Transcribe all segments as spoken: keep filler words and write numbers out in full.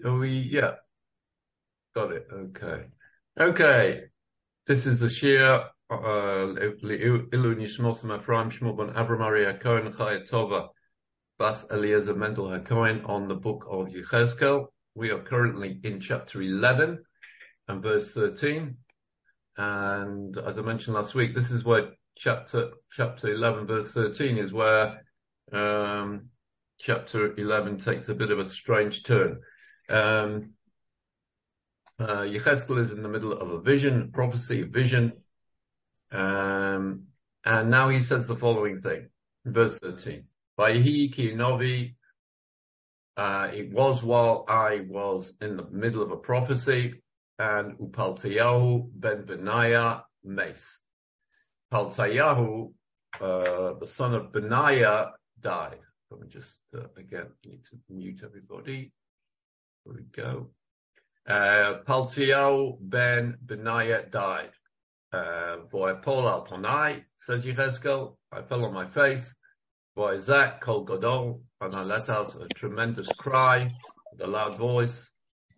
Are we, yeah, got it. Okay. Okay. This is a shir, uh, Ilu Nishmos Ephraim Shmuel ben Avram Aryeh Cohen Chaya Tova Bas Eliezer Mendel HaKohen on the book of Yechezkel. We are currently in chapter eleven and verse thirteen. And as I mentioned last week, this is where chapter, chapter eleven verse thirteen is where, um, chapter eleven takes a bit of a strange turn. Um, uh, Yechezkel is in the middle of a vision, prophecy, a vision. Um, and now he says the following thing, verse thirteen. Vayhi ki novi, uh, it was while I was in the middle of a prophecy, and Upaltayahu ben Benaiah mace. Paltayahu, uh, the son of Benaiah, died. Let me just, uh, again, need to mute everybody. Here we go. Uh, Paltayahu ben Benaiah died. Vo'epol al ponai, says Yechezkel, I fell on my face. Vo'ezak kol gadol, and I let out a tremendous cry with a loud voice.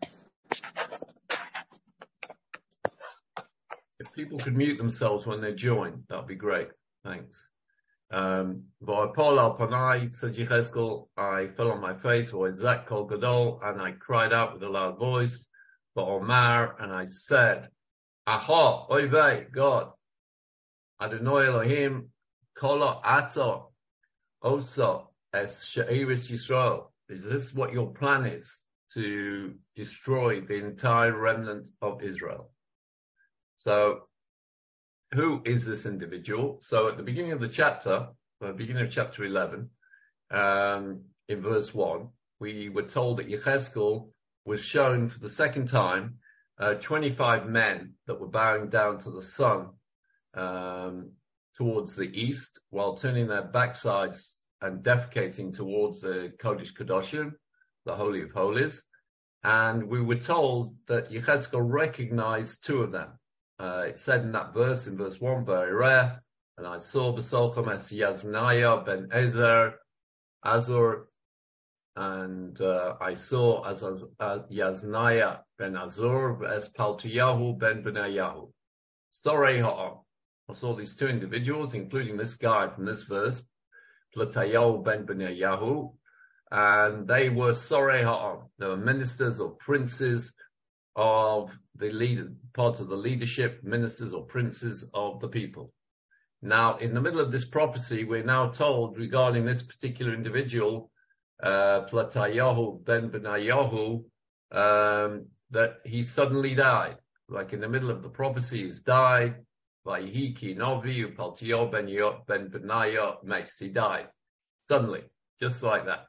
If people could mute themselves when they join, that'd be great. Thanks. Um, Vo'epol al ponai, says Yechezkel, I fell on my face. Vo'ezak kol gadol, and I cried out with a loud voice. Vo'omar, and I said, Aha, oy vey, God, Adonai Elohim, kolo ato, oso, es she'eretz Yisrael. Is this what your plan is? To destroy the entire remnant of Israel? So, who is this individual? So at the beginning of the chapter, the beginning of chapter eleven, um, in verse one, we were told that Yechezkel was shown for the second time Uh, twenty-five men that were bowing down to the sun um, towards the east while turning their backsides and defecating towards the Kodesh Kodashim, the Holy of Holies. And we were told that Yechezkel recognized two of them. Uh, it said in that verse, in verse one, V'ereh, and I saw B'solchem es Yaznaya ben Ezer, Azor, and uh, I saw as, as uh, Yaznaya ben Azur as Paltayahu ben Benayahu. Sorei ha'am. I saw these two individuals, including this guy from this verse, Paltayahu ben Benayahu, and they were Sorei ha'am. They were ministers or princes of the leader, part of the leadership, ministers or princes of the people. Now, in the middle of this prophecy, we're now told regarding this particular individual, Uh, Paltayahu ben Benayahu, um, that he suddenly died. Like in the middle of the prophecy, he's died. Vayhi ki novi, Paltayahu ben Benaiah makes, he died. Suddenly, just like that.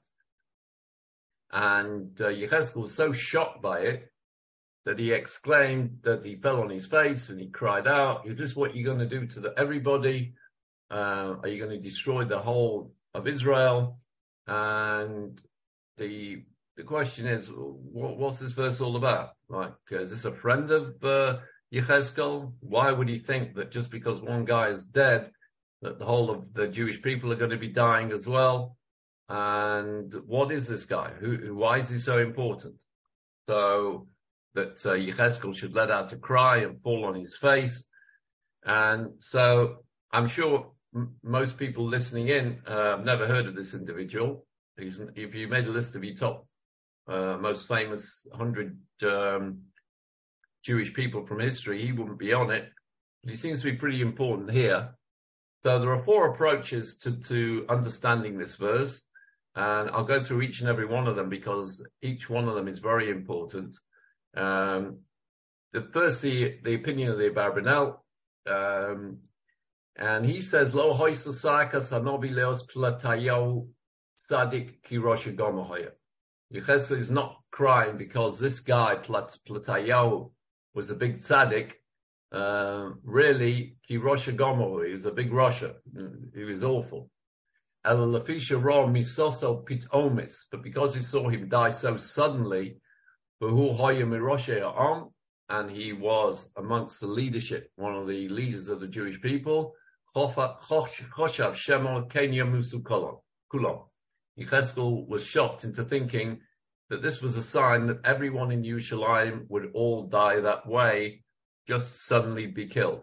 And uh, Yechezkel was so shocked by it that he exclaimed that he fell on his face and he cried out, is this what you're going to do to the, everybody? Uh, are you going to destroy the whole of Israel? And the the question is, what, what's this verse all about? Like, uh, is this a friend of uh, Yechezkel? Why would he think that just because one guy is dead, that the whole of the Jewish people are going to be dying as well? And what is this guy? Who, who why is he so important? So that uh, Yechezkel should let out a cry and fall on his face. And so I'm sure most people listening in uh, have never heard of this individual. He's, if you made a list of your top uh, most famous one hundred um, Jewish people from history, he wouldn't be on it. But he seems to be pretty important here. So there are four approaches to, to understanding this verse, and I'll go through each and every one of them because each one of them is very important. Um, the first, the, the opinion of the Abarbanel, um, and he says, Lo hoisu sarkas hanovi leos Paltayahu tzadik ki rosh gomohoya. Yechezkel is not crying because this guy, Paltayahu, was a big tzaddik. Uh, really, ki rosh gomohoya, he was a big Russia. He was awful. El lafisha ro misoso pitomis, but because he saw him die so suddenly, v'hu hoya miroshe ha'am, and he was amongst the leadership, one of the leaders of the Jewish people, Choshav Shemon Kenya Musu Kulon. Yechezkel was shocked into thinking that this was a sign that everyone in Yerushalayim would all die that way, just suddenly be killed.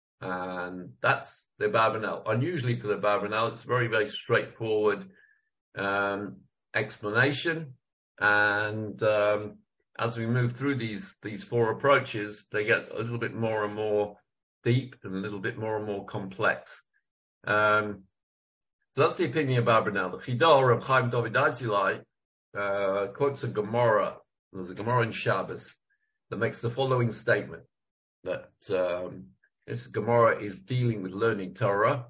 And that's the Abarbanel. Unusually for the Abarbanel, it's a very, very straightforward um, explanation. And um, as we move through these these four approaches, they get a little bit more and more deep and a little bit more and more complex. Um, so that's the opinion of Abarbanel. The Chidor of Chaim David Azulai uh, quotes a Gemara. There's a Gemara in Shabbos that makes the following statement, that um, this Gemara is dealing with learning Torah.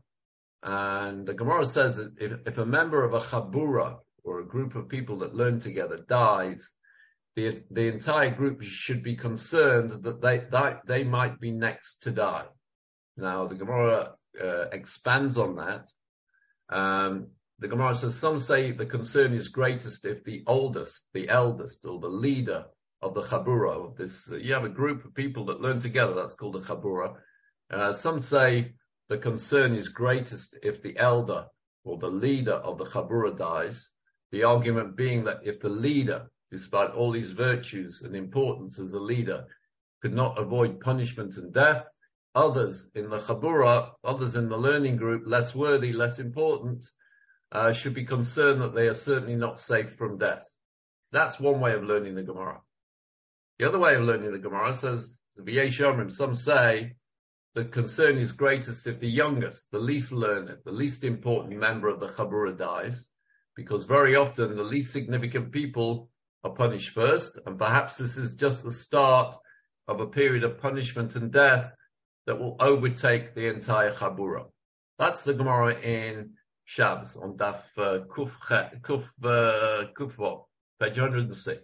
And the Gemara says that if, if a member of a Chabura, or a group of people that learn together, dies, the the entire group should be concerned that they that they might be next to die. Now, the Gemara uh, expands on that. Um, the Gemara says, some say the concern is greatest if the oldest, the eldest, or the leader of the Chabura, of this, uh, you have a group of people that learn together, that's called a Chabura. Uh, some say the concern is greatest if the elder, or the leader of the Chabura dies. The argument being that if the leader, despite all his virtues and importance as a leader, could not avoid punishment and death, others in the Chabura, others in the learning group, less worthy, less important, uh, should be concerned that they are certainly not safe from death. That's one way of learning the Gemara. The other way of learning the Gemara says, the V'yesh Omrim, some say the concern is greatest if the youngest, the least learned, the least important member of the Chabura dies, because very often the least significant people are punished first, and perhaps this is just the start of a period of punishment and death that will overtake the entire Chabura. That's the Gemara in Shabbos on Daf uh, Kuf Kuf uh, Kufvot, page one hundred six.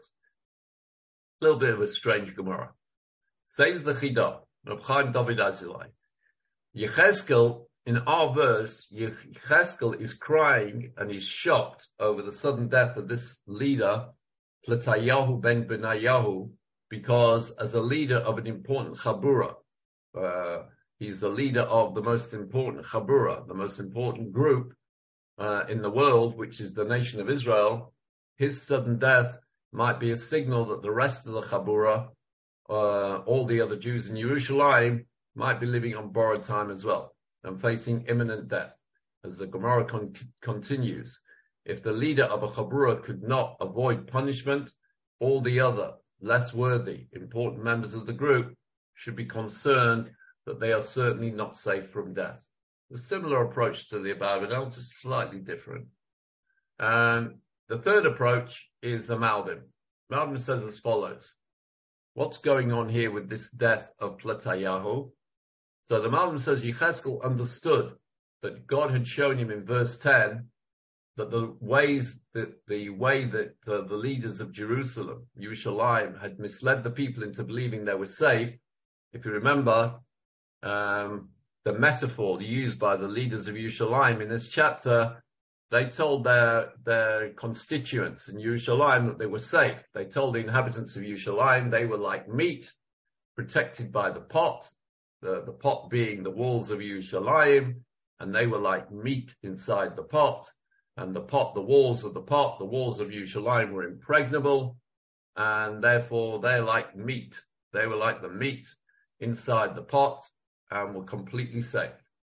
A little bit of a strange Gemara. Says the Chida, Reb Chaim David Azulai, Yechezkel, in our verse, Yechezkel is crying and he's shocked over the sudden death of this leader, Platayahu ben Benayahu, because as a leader of an important Chabura, uh, he's the leader of the most important Chabura, the most important group uh, in the world, which is the nation of Israel. His sudden death might be a signal that the rest of the Chabura, uh, all the other Jews in Yerushalayim, might be living on borrowed time as well and facing imminent death. As the Gemara con- continues, if the leader of a Chabura could not avoid punishment, all the other less worthy, important members of the group should be concerned that they are certainly not safe from death. A similar approach to the Abarbanel, just slightly different. And the third approach is the Malbim. Malbim says as follows. What's going on here with this death of Platayahu? So the Malbim says Yechezkel understood that God had shown him in verse ten that the ways that the way that uh, the leaders of Jerusalem, Yerushalayim, had misled the people into believing they were safe. If you remember, um, the metaphor used by the leaders of Yerushalayim in this chapter, they told their their constituents in Yerushalayim that they were safe. They told the inhabitants of Yerushalayim they were like meat, protected by the pot, the, the pot being the walls of Yerushalayim, and they were like meat inside the pot. And the pot, the walls of the pot, the walls of Yerushalayim were impregnable, and therefore they're like meat. They were like the meat inside the pot and were completely safe.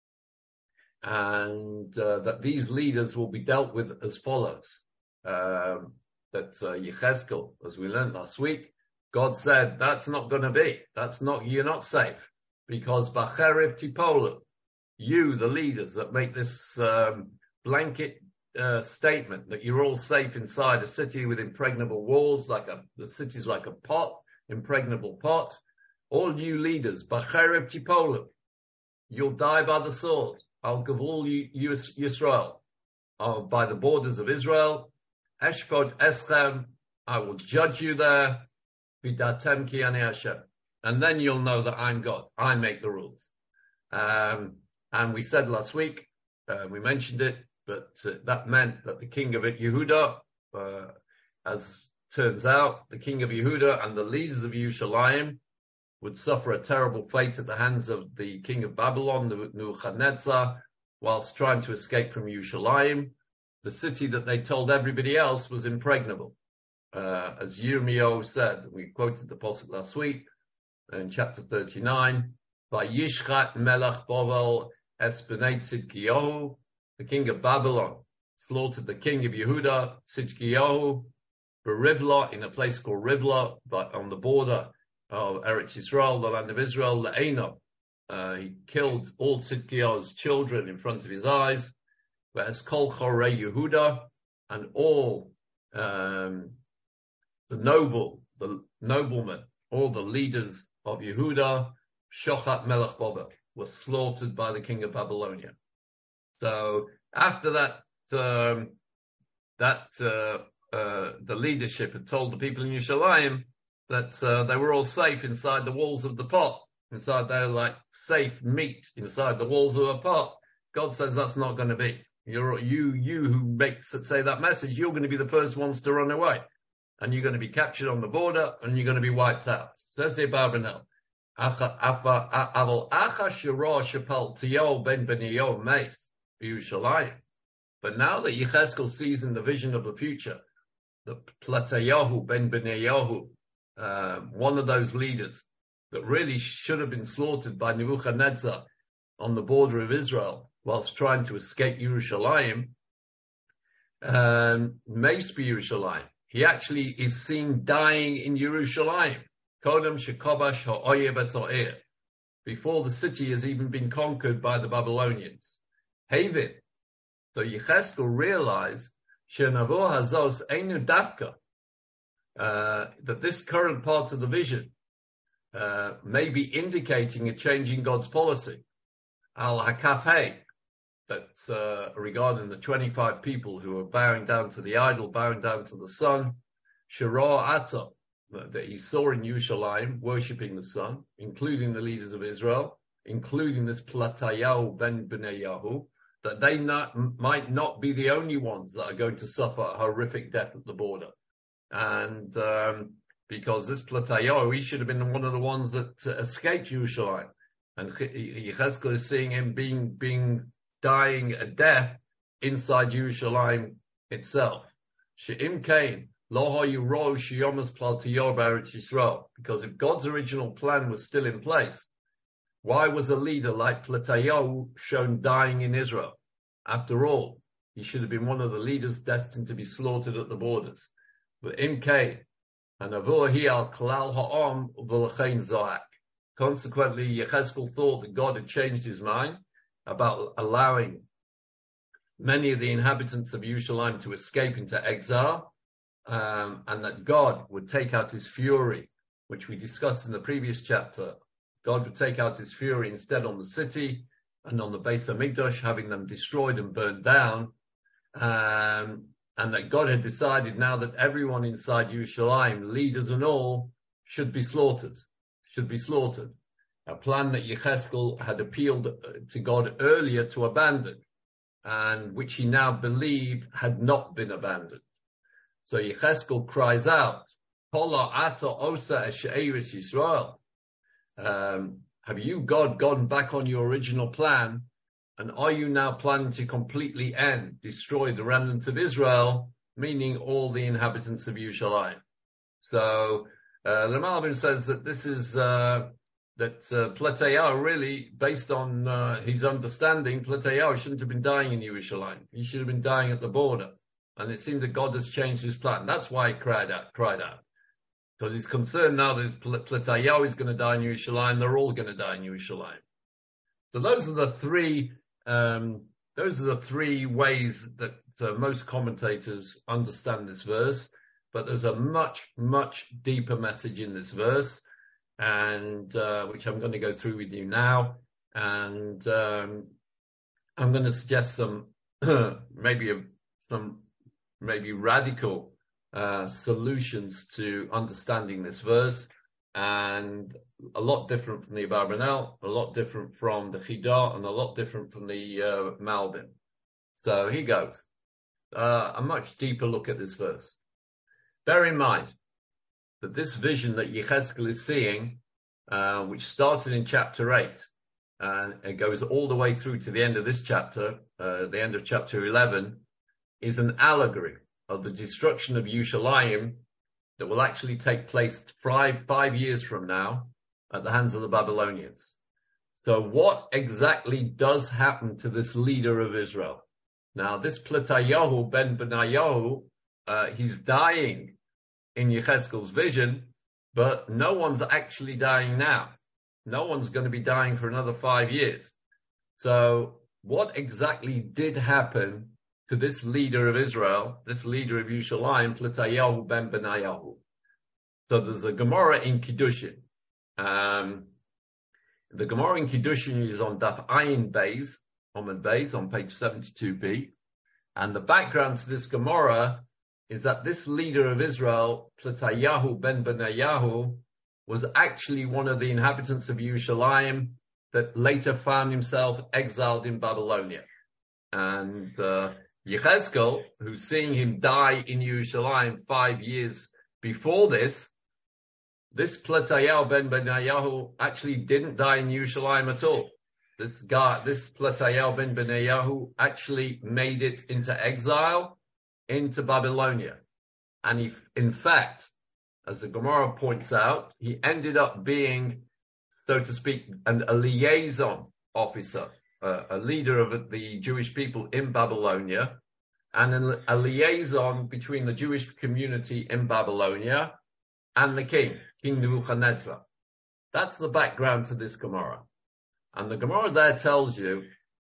And uh, that these leaders will be dealt with as follows. Um, that uh, Yechezkel, as we learned last week, God said, that's not going to be. That's not, you're not safe. Because Bacherev Tipolu, you, the leaders that make this um, blanket uh, statement that you're all safe inside a city with impregnable walls, like a, the city's like a pot, impregnable pot. All you leaders, Bacherev Tipolu, you'll die by the sword. Al Gavul Yisrael, uh, by the borders of Israel. Eshkod Eschem, I will judge you there. Vidatem ki ani Hashem. And then you'll know that I'm God. I make the rules. Um, and we said last week, uh, we mentioned it, but uh, that meant that the king of Yehuda, uh, as turns out, the king of Yehuda and the leaders of Yerushalayim would suffer a terrible fate at the hands of the king of Babylon, Nebuchadnezzar, whilst trying to escape from Yerushalayim, the city that they told everybody else was impregnable. uh, as Yirmiyahu said, we quoted the Pasuk last week in chapter thirty-nine, Vayishchat melech Bavel es bnei Tzidkiyahu, the king of Babylon slaughtered the king of Yehuda, Tzidkiyahu, Rivla, in a place called Rivla, but on the border of Eretz Yisrael, the land of Israel, Le'ena. Uh, he killed all Tzidkiyahu's children in front of his eyes, whereas Kol Chorei Yehuda, and all um, the noble, the noblemen, all the leaders of Yehuda, Shochat Melech Bavel, were slaughtered by the king of Babylonia. So after that, um, that uh, uh, the leadership had told the people in Yerushalayim that uh, they were all safe inside the walls of the pot, inside their like safe meat inside the walls of a pot. God says that's not going to be. You're, you, you who make say that message, you're going to be the first ones to run away, and you're going to be captured on the border, and you're going to be wiped out. Says the Abarbanel. But now that Yechezkel sees in the vision of the future, the Platayahu ben Benayahu, uh, one of those leaders that really should have been slaughtered by Nebuchadnezzar on the border of Israel whilst trying to escape Yerushalayim, um, Meis Yerushalayim. He actually is seen dying in Yerushalayim. Kodem shekobash ha'oyev esa'ir, before the city has even been conquered by the Babylonians. Havit. So Yechezkel realized Shenavo Hazos Einu Dafka, uh, that this current part of the vision uh, may be indicating a change in God's policy. Al Hakafei, that uh, regarding the twenty-five people who are bowing down to the idol, bowing down to the sun, Shira Ata, that he saw in Yerushalayim, worshipping the sun, including the leaders of Israel, including this Platayahu ben Benayahu, that they not, might not be the only ones that are going to suffer a horrific death at the border. And um, because this Platayahu, he should have been one of the ones that uh, escaped Yerushalayim. And Yechezkel is seeing him being, being dying a death inside Yerushalayim itself. She'im Kain, Lo Hayuro Shiyomas Platayahu B'Eretz Yisrael. Because if God's original plan was still in place, why was a leader like Platayahu shown dying in Israel? After all, he should have been one of the leaders destined to be slaughtered at the borders. But in K, and Avur hi al Klal Ha'am v'lechein Zoak. Consequently, Yechezkel thought that God had changed his mind about allowing many of the inhabitants of Yerushalayim to escape into exile, um, and that God would take out his fury, which we discussed in the previous chapter. God would take out his fury instead on the city and on the Beis HaMikdash, having them destroyed and burned down. Um, and that God had decided now that everyone inside Yerushalayim, leaders and all, should be slaughtered, should be slaughtered. A plan that Yechezkel had appealed to God earlier to abandon, and which he now believed had not been abandoned. So Yechezkel cries out, Pola ata osa eshe'eris Yisrael. Um, have you, God, gone back on your original plan? And are you now planning to completely end, destroy the remnant of Israel, meaning all the inhabitants of Yerushalayim? So, uh, the Malbim says that this is, uh, that, uh, Platayahu really, based on, uh, his understanding, Platayahu shouldn't have been dying in Yerushalayim. He should have been dying at the border. And it seems that God has changed his plan. That's why he cried out, cried out. Because he's concerned now that Platayahu is going to die in Yerushalayim, they're all going to die in Yerushalayim. So those are the three, um, those are the three ways that uh, most commentators understand this verse. But there's a much, much deeper message in this verse, and uh, which I'm going to go through with you now. And um, I'm going to suggest some, maybe a, some, maybe radical Uh, solutions to understanding this verse, and a lot different from the Abarbanel, a lot different from the Chidah, and a lot different from the uh, Malbim. So he goes, uh, a much deeper look at this verse. Bear in mind that this vision that Yechezkel is seeing, uh, which started in chapter eight, and it goes all the way through to the end of this chapter, uh, the end of chapter eleven, is an allegory of the destruction of Yerushalayim that will actually take place five, five years from now at the hands of the Babylonians. So what exactly does happen to this leader of Israel? Now, this Platayahu ben Benayahu, uh, he's dying in Yechezkel's vision, but no one's actually dying now. No one's going to be dying for another five years. So what exactly did happen to this leader of Israel, this leader of Yerushalayim, Platayahu ben Benayahu? So there's a Gemara in Kiddushin. Um, the Gemara in Kiddushin is on Daf Ayin Beis, Omid Beis, on page seventy-two b. And the background to this Gemara is that this leader of Israel, Platayahu ben Benayahu, was actually one of the inhabitants of Yerushalayim that later found himself exiled in Babylonia. And uh, Yechezkel, who's seeing him die in Yerushalayim five years before this, this Platayahu ben Benayahu actually didn't die in Yerushalayim at all. This guy, this Platayahu ben Benayahu actually made it into exile into Babylonia. And he, in fact, as the Gemara points out, he ended up being, so to speak, an, a liaison officer, uh, a leader of the Jewish people in Babylonia, and a, a liaison between the Jewish community in Babylonia and the king, King Nebuchadnezzar. That's the background to this Gemara. And the Gemara there tells you,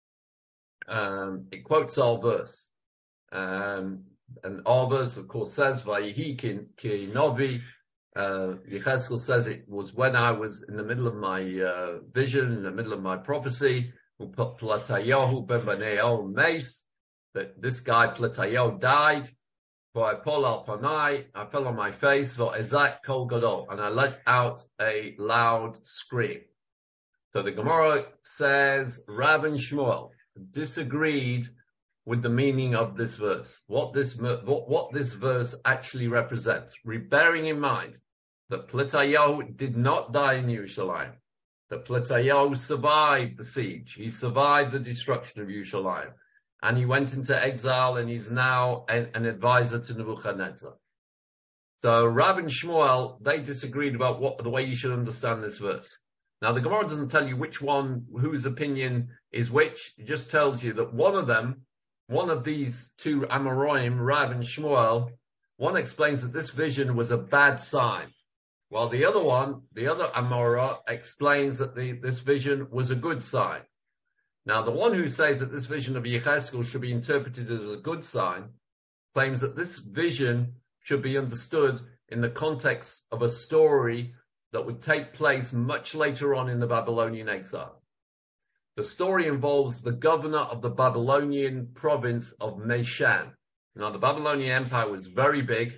um, it quotes our verse. Um, and our verse, of course, says, Vayihi ki novi. Uh, Yechezkel says it was when I was in the middle of my uh, vision, in the middle of my prophecy, Platayahu ben Benayahu meis, that this guy Platayahu died. For I pull al panai, I fell on my face, for ezak kol gadol, and I let out a loud scream. So the Gemara says, Rav and Shmuel disagreed with the meaning of this verse, what this what, what this verse actually represents, bearing in mind that Platayahu did not die in Yerushalayim, that Platayahu survived the siege, he survived the destruction of Yerushalayim, and he went into exile, and he's now an, an advisor to Nebuchadnezzar. So Rav and Shmuel, they disagreed about what the way you should understand this verse. Now the Gemara doesn't tell you which one, whose opinion is which. It just tells you that one of them, one of these two Amoraim, Rav and Shmuel, one explains that this vision was a bad sign, while the other one, the other Amora, explains that the, this vision was a good sign. Now, the one who says that this vision of Yechezkel should be interpreted as a good sign claims that this vision should be understood in the context of a story that would take place much later on in the Babylonian exile. The story involves the governor of the Babylonian province of Meshan. Now, the Babylonian Empire was very big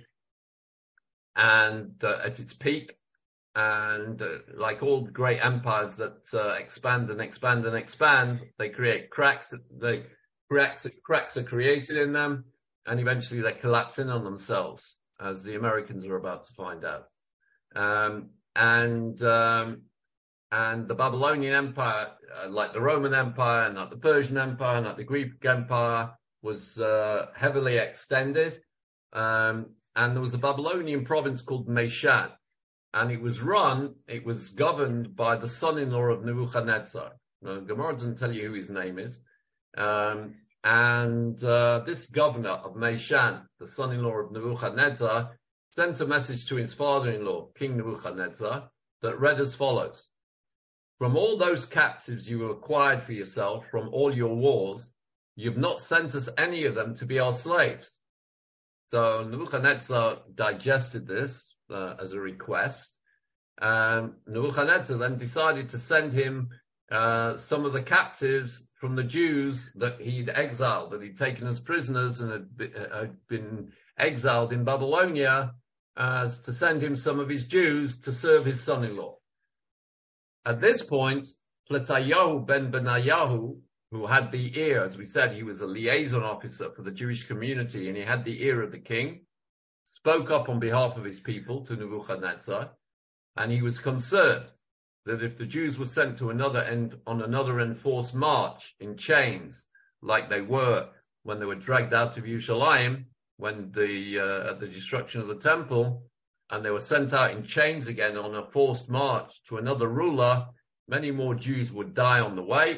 and uh, at its peak, and uh, like all great empires that uh, expand and expand and expand, they create cracks. They cracks cracks are created in them, and eventually they collapse in on themselves, as the Americans are about to find out. Um, and um, and the Babylonian Empire, uh, like the Roman Empire, and like the Persian Empire, and like the Greek Empire, was uh, heavily extended. Um, and there was a Babylonian province called Meshan. And it was run, it was governed by the son-in-law of Nebuchadnezzar. Now, Gemara doesn't tell you who his name is. Um, and uh, this governor of Meshan, the son-in-law of Nebuchadnezzar, sent a message to his father-in-law, King Nebuchadnezzar, that read as follows. From all those captives you acquired for yourself from all your wars, you've not sent us any of them to be our slaves. So Nebuchadnezzar digested this Uh, as a request. Um, Nebuchadnezzar then decided to send him uh, some of the captives from the Jews that he'd exiled, that he'd taken as prisoners and had, be, uh, had been exiled in Babylonia, uh, to send him some of his Jews to serve his son-in-law. At this point, Platayahu ben Benayahu, who had the ear, as we said, he was a liaison officer for the Jewish community, and he had the ear of the king, spoke up on behalf of his people to Nebuchadnezzar, and he was concerned that if the Jews were sent to another end on another enforced march in chains, like they were when they were dragged out of Yerushalayim, when the uh, at the destruction of the temple, and they were sent out in chains again on a forced march to another ruler, many more Jews would die on the way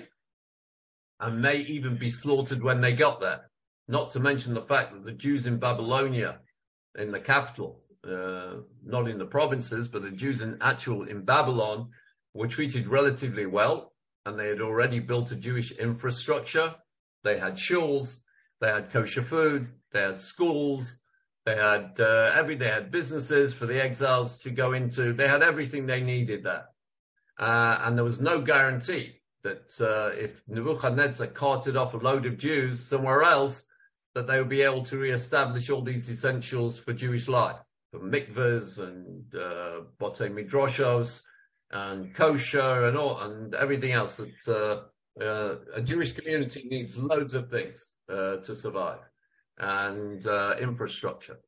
and may even be slaughtered when they got there. Not to mention the fact that the Jews in Babylonia, in the capital, uh, not in the provinces, but the Jews in actual in Babylon were treated relatively well, and they had already built a Jewish infrastructure. They had shuls, they had kosher food, they had schools, they had uh, every they had businesses for the exiles to go into. They had everything they needed there, uh, and there was no guarantee that uh, if Nebuchadnezzar carted off a load of Jews somewhere else, that they would be able to reestablish all these essentials for Jewish life, for mikvahs and uh, botei midrashos and kosher and all and everything else that uh, uh, a Jewish community needs. Loads of things uh, to survive and uh, infrastructure.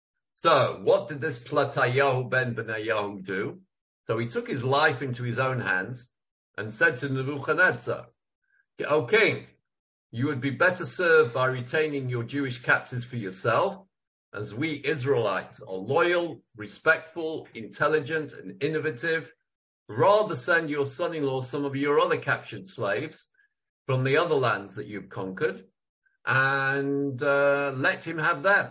So what did this Platayahu ben Benayahu do? So he took his life into his own hands and said to Nebuchadnezzar, "O king, you would be better served by retaining your Jewish captives for yourself, as we Israelites are loyal, respectful, intelligent, and innovative. Rather send your son-in-law some of your other captured slaves from the other lands that you've conquered, and uh, let him have them."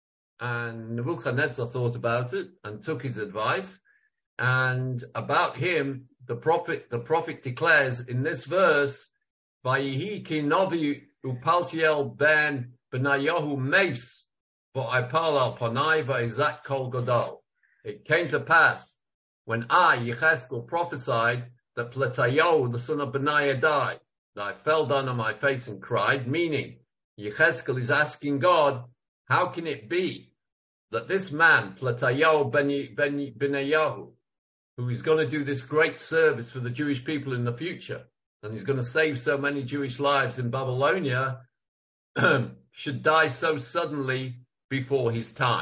And Nebuchadnezzar thought about it and took his advice. And about him, the prophet, the prophet declares in this verse, "Vayihi ki novi upaltiel ben Benayahu meis, v'aypal al panai v'izak kol gadol." It came to pass when I, Yechezkel, prophesied that Platayahu, the son of Benaiah, died, that I fell down on my face and cried, meaning Yechezkel is asking God, how can it be that this man, Platayahu ben, ben, Benayahu, who is going to do this great service for the Jewish people in the future, and he's going to save so many Jewish lives in Babylonia, should die so suddenly before his time?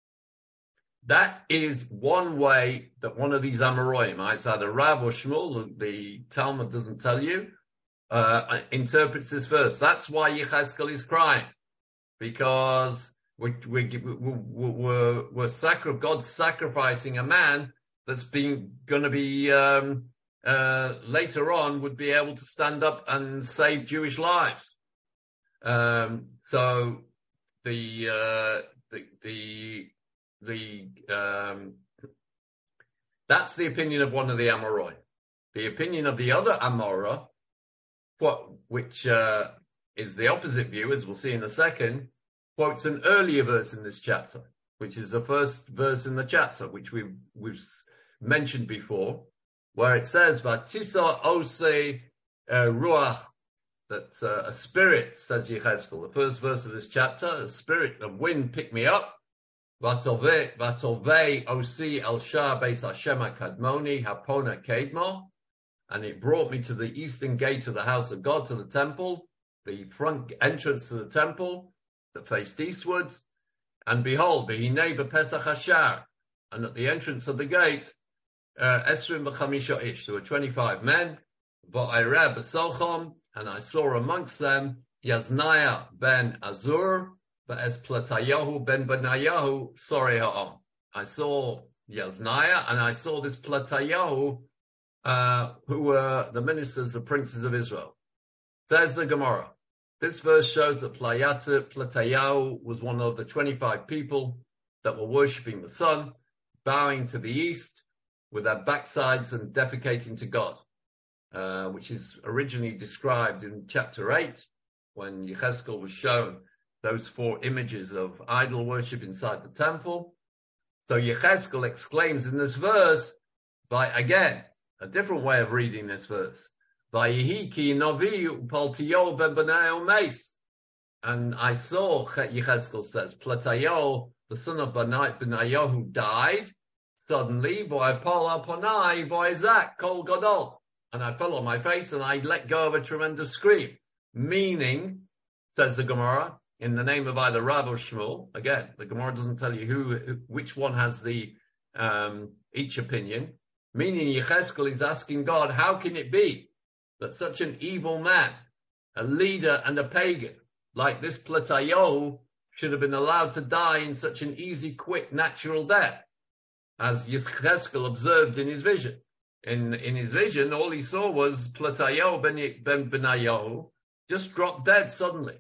That is one way that one of these Amoraim, it's either Rav or Shmuel, the Talmud doesn't tell you, uh, interprets this verse. That's why Yechezkel is crying, because we're, we're, we're, we're sacri- God's sacrificing a man that's been going to be um, uh, later on would be able to stand up and save Jewish lives. Um, so the uh, the the the um, that's the opinion of one of the Amoroi. The opinion of the other Amora, what which uh, is the opposite view, as we'll see in a second, quotes an earlier verse in this chapter, which is the first verse in the chapter, which we've we've mentioned before, where it says, "Vatisa ose ruach," that uh, a spirit, says Yechezkel, the first verse of this chapter, a spirit of wind picked me up. "Vatovei osi el shah beis Hashem kadmoni hapona kedmo," and it brought me to the eastern gate of the house of God, to the temple, the front entrance to the temple that faced eastwards. And behold, v'hinei b'pesach hashar, and at the entrance of the gate, esrim b'chamisha ish, there were twenty-five men. V'ayra b'sochom, and I saw amongst them Yaznaya ben Azur, v'es Platayahu ben Benayahu sorry ha'am. I saw Yaznaya, and I saw this Platayahu, uh, who were the ministers, the princes of Israel. Says the Gemara, this verse shows that Platayahu was one of the twenty-five people that were worshipping the sun, bowing to the east with their backsides and defecating to God, uh, which is originally described in chapter eight, when Yechezkel was shown those four images of idol worship inside the temple. So Yechezkel exclaims in this verse, by, again, a different way of reading this verse, "Vayihi ki novi upaltiyo ben Benayahu meis." And I saw, Yechezkel says, Platayahu, the son of Benayahu, died suddenly, v'aypal al panai v'izak kol gadol, and I fell on my face and I let go of a tremendous scream. Meaning, says the Gemara, in the name of either Rav or Shmuel, again, the Gemara doesn't tell you who, which one has the um, each opinion. Meaning, Yechezkel is asking God, how can it be that such an evil man, a leader and a pagan like this Platayahu, should have been allowed to die in such an easy, quick, natural death? as Yechezkel observed in his vision. In, in his vision, all he saw was Platayahu ben, ben Benayahu just dropped dead suddenly.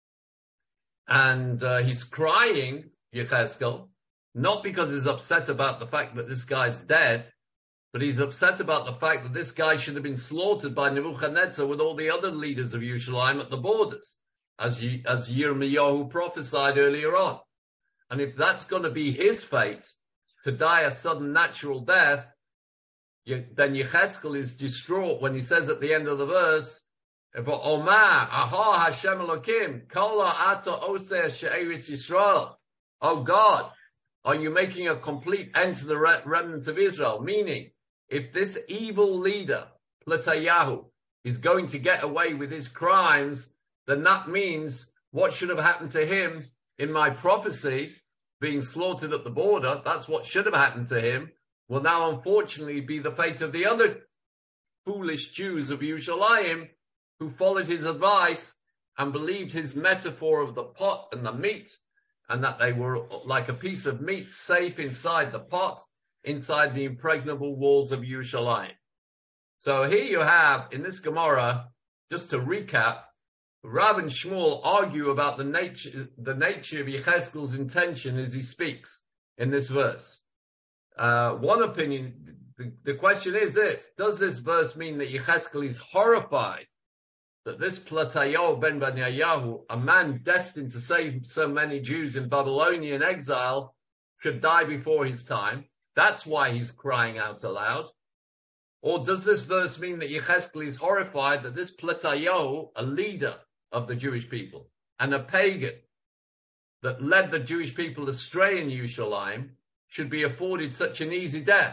And uh, he's crying, Yechezkel, not because he's upset about the fact that this guy's dead, but he's upset about the fact that this guy should have been slaughtered by Nebuchadnezzar with all the other leaders of Yerushalayim at the borders, as, Ye, as Yirmiyahu prophesied earlier on. And if that's going to be his fate, to die a sudden natural death, then Yechezkel is distraught when he says at the end of the verse, Omar, Aha Hashem Elokim, Kala Ata Oseh She'eretz Yisrael. Oh God, are you making a complete end to the remnant of Israel? Meaning, if this evil leader, Platayahu, is going to get away with his crimes, then that means what should have happened to him in my prophecy, being slaughtered at the border, that's what should have happened to him, will now unfortunately be the fate of the other foolish Jews of Yerushalayim who followed his advice and believed his metaphor of the pot and the meat, and that they were like a piece of meat safe inside the pot, inside the impregnable walls of Yerushalayim. So here you have, in this Gemara, just to recap, Rav and Shmuel argue about the nature, the nature of Yechezkel's intention as he speaks in this verse. Uh, one opinion, the, the question is this: does this verse mean that Yechezkel is horrified that this Platayahu ben Benayahu, a man destined to save so many Jews in Babylonian exile, should die before his time? That's why he's crying out aloud. Or does this verse mean that Yechezkel is horrified that this Platayahu, a leader of the Jewish people and a pagan that led the Jewish people astray in Yerushalayim, should be afforded such an easy death,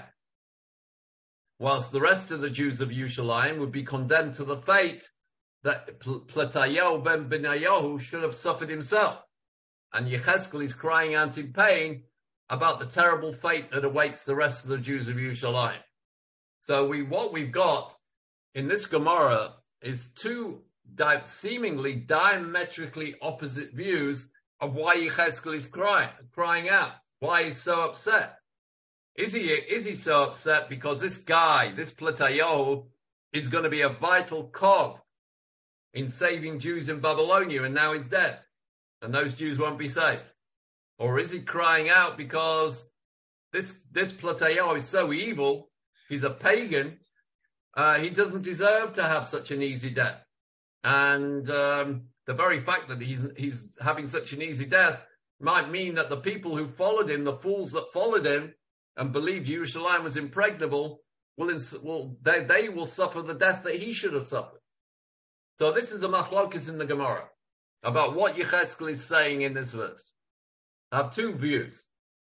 whilst the rest of the Jews of Yerushalayim would be condemned to the fate that Platayahu ben Benayahu should have suffered himself? And Yechezkel is crying out in pain about the terrible fate that awaits the rest of the Jews of Yerushalayim. So we, what we've got in this Gemara is two di- seemingly diametrically opposite views of why Yechezkel is crying, crying out, why he's so upset. Is he, is he so upset because this guy, this Platayahu, is going to be a vital cog in saving Jews in Babylonia, and now he's dead, and those Jews won't be saved? Or is he crying out because this, this Platayahu is so evil, he's a pagan, uh, he doesn't deserve to have such an easy death? And um, the very fact that he's, he's having such an easy death might mean that the people who followed him, the fools that followed him and believed Yerushalayim was impregnable, will, ins- will they, they will suffer the death that he should have suffered. So this is a machlokas in the Gemara about what Yechezkel is saying in this verse. I have two views,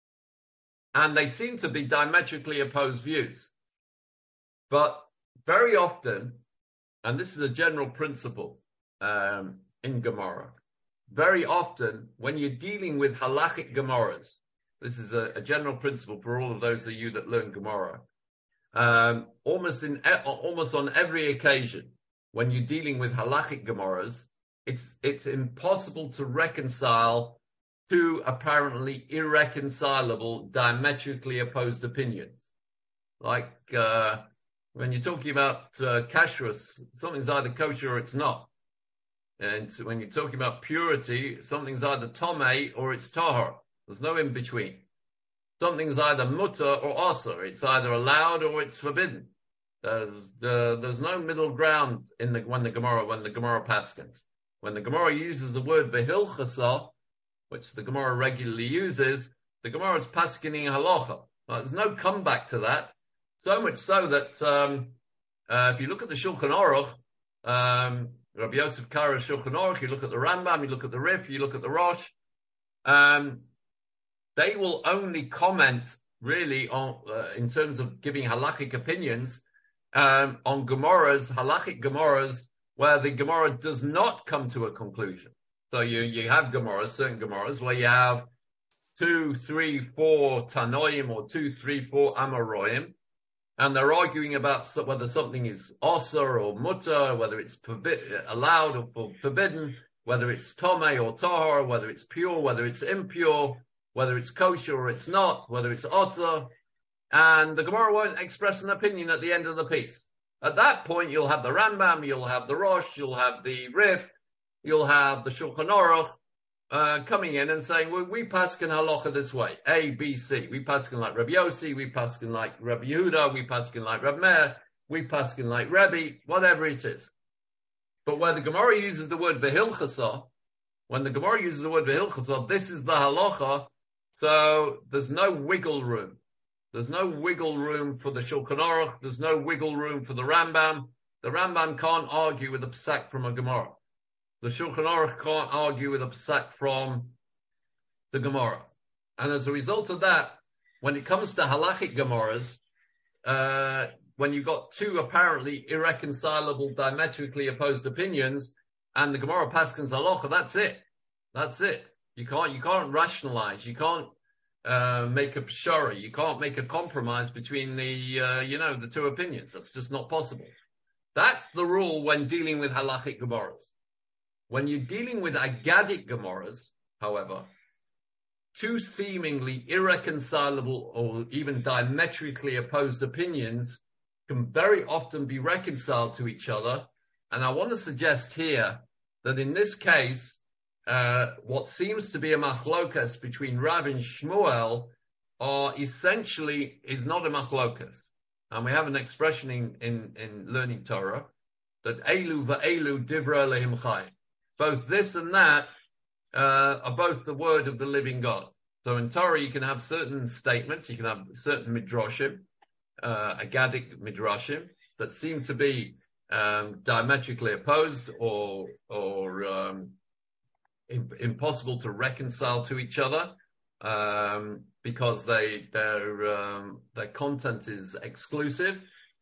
and they seem to be diametrically opposed views. But very often, and this is a general principle um, in Gemara, very often when you're dealing with halachic Gemaras, this is a, a general principle for all of those of you that learn Gemara, um, almost in almost on every occasion, when you're dealing with halachic Gemaras, it's it's impossible to reconcile two apparently irreconcilable, diametrically opposed opinions. Like uh, when you're talking about uh, kashrus, something's either kosher or it's not. And when you're talking about purity, something's either tomei or it's tahor. There's no in between. Something's either mutter or asur. It's either allowed or it's forbidden. There's, the, there's no middle ground in the when the Gemara when the Gemara paskins. When the Gemara uses the word behilchasa, which the Gemara regularly uses, the Gemara is paskining halacha. Now, there's no comeback to that. So much so that um, uh, if you look at the Shulchan Aruch, um, Rabbi Yosef Karo Shulchan Aruch, you look at the Rambam, you look at the Rif, you look at the Rosh, um, they will only comment really on uh, in terms of giving halachic opinions um, on Gemaras, halachic Gemaras, where the Gemara does not come to a conclusion. So you, you have Gemaras, certain Gemaras, where you have two, three, four Tanoim or two, three, four Amoraim, and they're arguing about whether something is osur or mutter, whether it's forbid, allowed or forbidden, whether it's tomei or tahor, whether it's pure, whether it's impure, whether it's kosher or it's not, whether it's otter. and the Gemara won't express an opinion at the end of the piece. At that point, you'll have the Rambam, you'll have the Rosh, you'll have the Rif, you'll have the Shulchan Aruch, uh, coming in and saying, well, we paskin halacha this way, A, B, C. We paskin like Rabbi Yossi, we paskin like Rabbi Yehuda, we paskin like Rabbi Meir, we paskin like Rebbe, whatever it is. But when the Gemara uses the word v'hilchasa, when the Gemara uses the word v'hilchasa, this is the halacha, so there's no wiggle room. There's no wiggle room for the Shulchan Aruch. There's no wiggle room for the Rambam. The Rambam can't argue with a psak from a Gemara. The Shulchan Aruch can't argue with a psak from the Gemara. And as a result of that, when it comes to halachic Gemaras, uh, when you've got two apparently irreconcilable, diametrically opposed opinions, and the Gemara paskins halacha, that's it. That's it. You can't, you can't rationalize. You can't uh, make a pshara. You can't make a compromise between the, uh, you know, the two opinions. That's just not possible. That's the rule when dealing with halachic Gemaras. When you're dealing with agadic Gemaras, however, two seemingly irreconcilable or even diametrically opposed opinions can very often be reconciled to each other. And I want to suggest here that in this case, uh, what seems to be a machlokas between Rav and Shmuel are essentially is not a machlokas. And we have an expression in, in, in learning Torah that elu va'elu divra lehim chayim. Both this and that uh, are both the word of the living God. So in Torah, you can have certain statements, you can have certain midrashim, uh, agadic midrashim, that seem to be um, diametrically opposed or or um, in, impossible to reconcile to each other um, because they their um, their content is exclusive,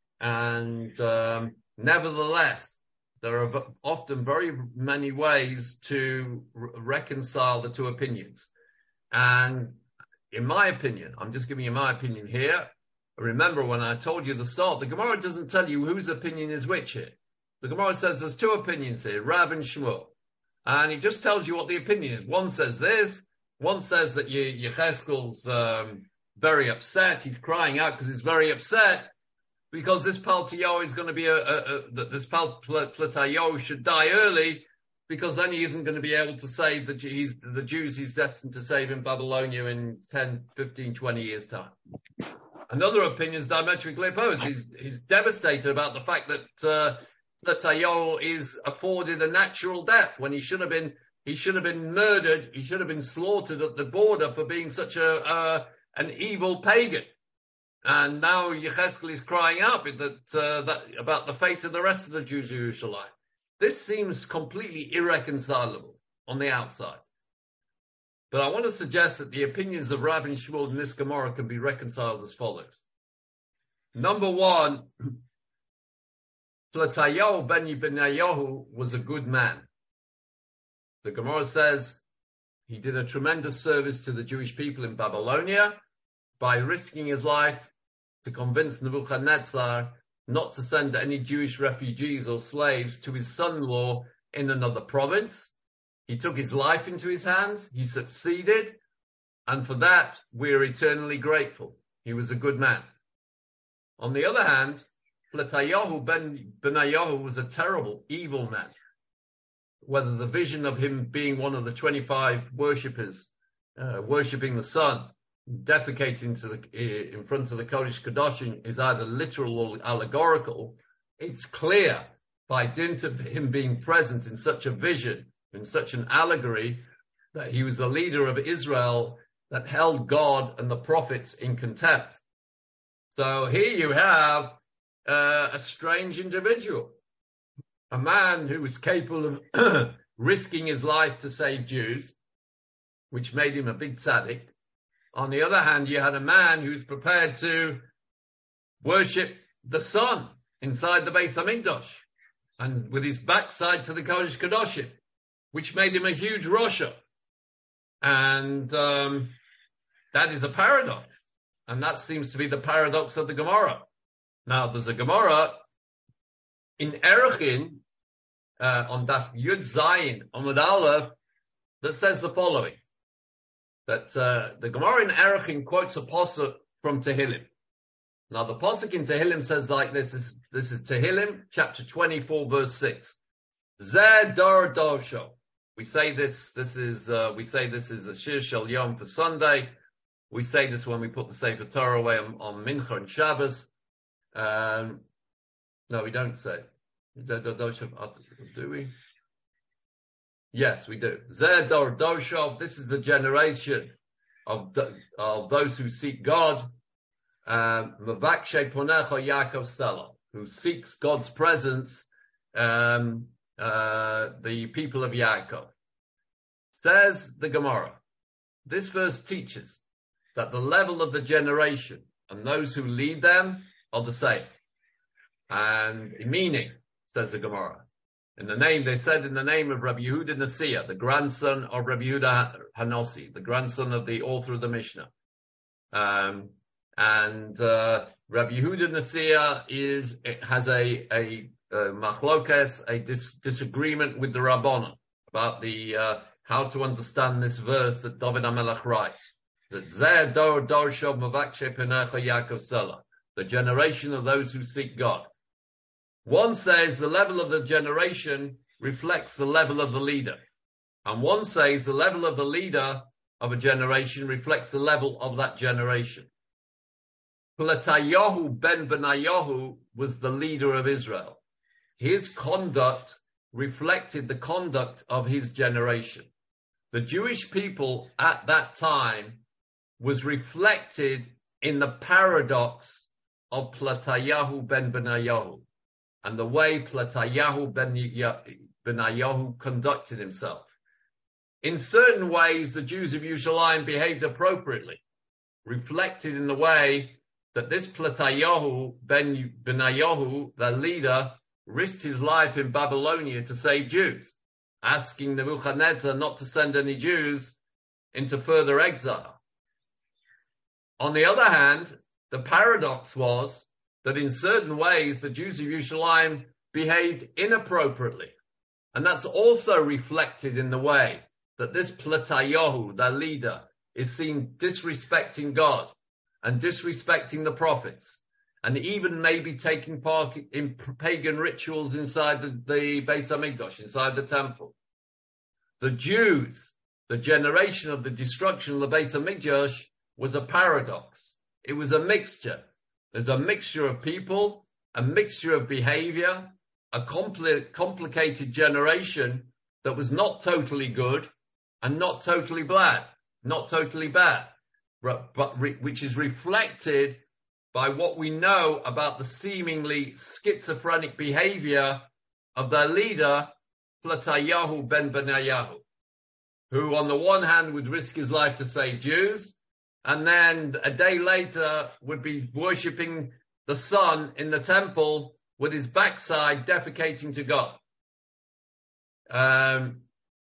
and um, nevertheless, there are often very many ways to r- reconcile the two opinions. And in my opinion, I'm just giving you my opinion here. Remember when I told you at the start, the Gemara doesn't tell you whose opinion is which here. The Gemara says there's two opinions here, Rav and Shmuel. And it just tells you what the opinion is. One says this, one says that Ye- Yecheskel's um, very upset. He's crying out because he's very upset because this Paltiyo is going to be a, a, a that this Paltiyo should die early, because then he isn't going to be able to save the, he's, the Jews he's destined to save in Babylonia in ten, fifteen, twenty years' time. Another opinion is diametrically opposed. He's, he's devastated about the fact that, uh, that Sayol is afforded a natural death when he should have been, he should have been murdered. He should have been slaughtered at the border for being such a, uh, an evil pagan. And now Yecheskel is crying out that, uh, that, about the fate of the rest of the Jews of Yerushalayim. This seems completely irreconcilable on the outside. But I want to suggest that the opinions of Rav and Shmuel in this Gemara can be reconciled as follows. Number one, Platayahu ben Benayahu was a good man. The Gemara says he did a tremendous service to the Jewish people in Babylonia by risking his life to convince Nebuchadnezzar not to send any Jewish refugees or slaves to his son-in-law in another province. He took his life into his hands. He succeeded. And for that, we're eternally grateful. He was a good man. On the other hand, Platayahu ben Benayahu was a terrible, evil man. Whether the vision of him being one of the twenty-five worshippers, uh, worshipping the sun, defecating to the, in front of the Kodesh Kedoshim is either literal or allegorical, it's clear by dint of him being present in such a vision, in such an allegory, that he was a leader of Israel that held God and the prophets in contempt. So here you have uh, a strange individual, a man who was capable of risking his life to save Jews, which made him a big tzaddik. On the other hand, you had a man who's prepared to worship the sun inside the Beis Hamikdash and with his backside to the Kodesh Kedoshim, which made him a huge Rosha. And um, that is a paradox. And that seems to be the paradox of the Gemara. Now, there's a Gemara in Erechin uh, on Daf Yud Zayin Amud Aleph that says the following. That uh, the Gemara in Erechin quotes a pasuk from Tehillim. Now the Pasuk in Tehillim says like this, this, this is Tehillim, chapter twenty-four, verse six. Zeh Dor Dosho. We say this, this is, uh, we say this is a Shir Shel Yom for Sunday. We say this when we put the Sefer Torah away on, on Mincha and Shabbos. Um, no, we don't say. Do we? Yes, we do. Zeh Dor Dosho. This is the generation of, of those who seek God. Mavakshe Ponecha Yaakov Sela, who seeks God's presence, um, uh, the people of Yaakov. Says the Gemara, this verse teaches that the level of the generation and those who lead them are the same. And meaning, says the Gemara, in the name, they said in the name of Rabbi Yehuda Nasiya, the grandson of Rabbi Yehuda Hanossi, the grandson of the author of the Mishnah. Um, and uh, Rabbi Yehuda Nasiya is, it has a, a, a machlokes, a dis, disagreement with the Rabbanan about the, uh, how to understand this verse that David HaMelech writes. That Zeh Dor Dorshav Mavakshe Penecha Yaakov Sela, the generation of those who seek God. One says the level of the generation reflects the level of the leader. And one says the level of the leader of a generation reflects the level of that generation. Platayahu ben Benayahu was the leader of Israel. His conduct reflected the conduct of his generation. The Jewish people at that time was reflected in the paradox of Platayahu ben Benayahu and the way Platayahu ben Benayahu conducted himself. In certain ways, the Jews of Yerushalayim behaved appropriately, reflected in the way that this Platayahu ben Benayahu, the leader, risked his life in Babylonia to save Jews, asking Nebuchadnezzar not to send any Jews into further exile. On the other hand, the paradox was that in certain ways the Jews of Yerushalayim behaved inappropriately. And that's also reflected in the way that this Platayahu, their leader, is seen disrespecting God and disrespecting the prophets, and even maybe taking part in pagan rituals inside the, the Beis HaMikdash, inside the temple. The Jews, the generation of the destruction of the Beis HaMikdash, was a paradox. It was a mixture. There's a mixture of people, a mixture of behavior, a compli- complicated generation that was not totally good and not totally bad, not totally bad, but, but re- which is reflected by what we know about the seemingly schizophrenic behavior of their leader, Platayahu ben Benayahu, who on the one hand would risk his life to save Jews, and then a day later would be worshipping the sun in the temple with his backside defecating to God. Um,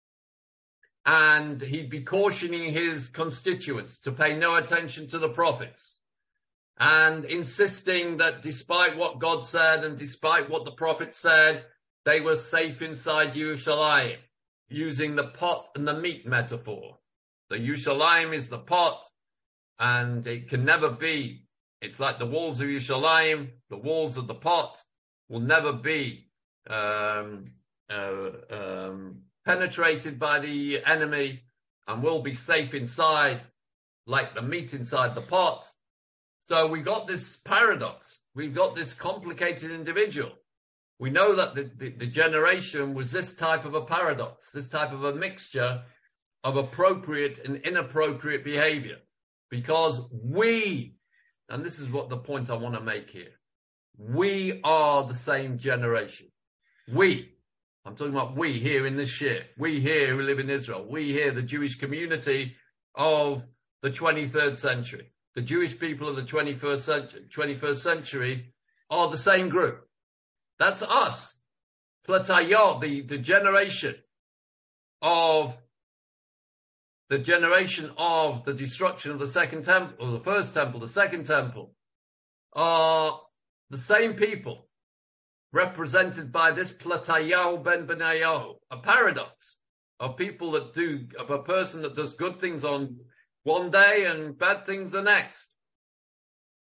and he'd be cautioning his constituents to pay no attention to the prophets, and insisting that despite what God said and despite what the prophet said, they were safe inside Yerushalayim, using the pot and the meat metaphor. The Yerushalayim is the pot, and it can never be, it's like the walls of Yerushalayim, the walls of the pot will never be um, uh, um, penetrated by the enemy and will be safe inside, like the meat inside the pot. So we got this paradox. We've got this complicated individual. We know that the, the, the generation was this type of a paradox, this type of a mixture of appropriate and inappropriate behavior. Because we, and this is what the point I want to make here, we are the same generation. We, I'm talking about we here in this year, we here who live in Israel, we here, the Jewish community of the twenty-third century. The Jewish people of the twenty-first century, twenty-first century are the same group. That's us. Platayot, the, the generation of the generation of the destruction of the second temple, or the first temple, the second temple, are the same people represented by this Platayahu ben Benayahu, a paradox of people that do, of a person that does good things on one day and bad things the next.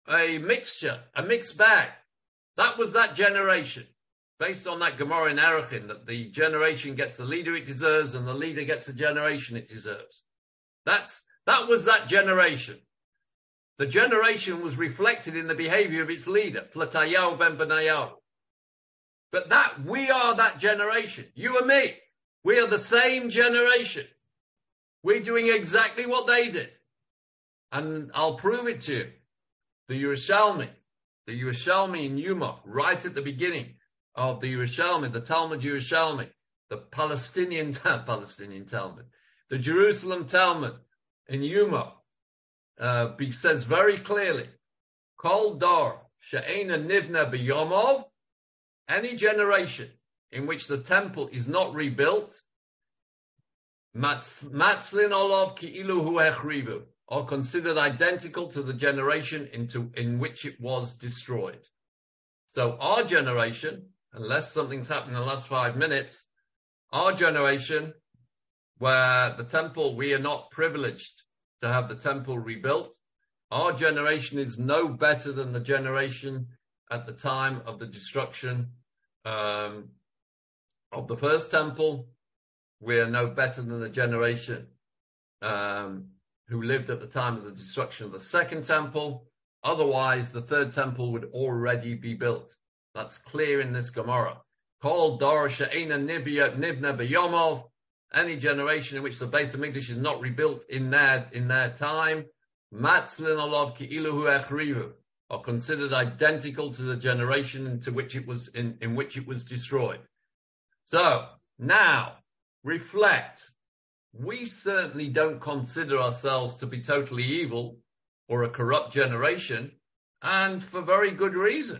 a mixture, a mixed bag. That was that generation. Based on that Gemara in Erechim, that the generation gets the leader it deserves and the leader gets the generation it deserves. That's, that was that generation. The generation was reflected in the behavior of its leader, Platayahu ben Benayahu. But that, we are that generation. You and me. We are the same generation. We're doing exactly what they did. And I'll prove it to you. The Yerushalmi, the Yerushalmi in Yuma, right at the beginning of the Yerushalmi, the Talmud Yerushalmi, the Palestinian, Palestinian Talmud, the Jerusalem Talmud in Yuma, uh, says very clearly, Kol Dor She'ena Nivna B'Yomov, any generation in which the temple is not rebuilt, Matzlin Olov Ki'ilu Hu Echrivu, are considered identical to the generation into in which it was destroyed. So our generation, unless something's happened in the last five minutes, our generation, where the temple, we are not privileged to have the temple rebuilt, our generation is no better than the generation at the time of the destruction um, of the first temple. We are no better than the generation um, who lived at the time of the destruction of the second temple. Otherwise, the third temple would already be built. That's clear in this Gemara. Kol Dor She'ena Nivna B'Yomov, any generation in which the Beis Hamikdash is not rebuilt in their in their time, Matzlin Olav Ki'ilu Hu Echrivu, are considered identical to the generation into which it was in, in which it was destroyed. So now reflect. We certainly don't consider ourselves to be totally evil or a corrupt generation, and for very good reason.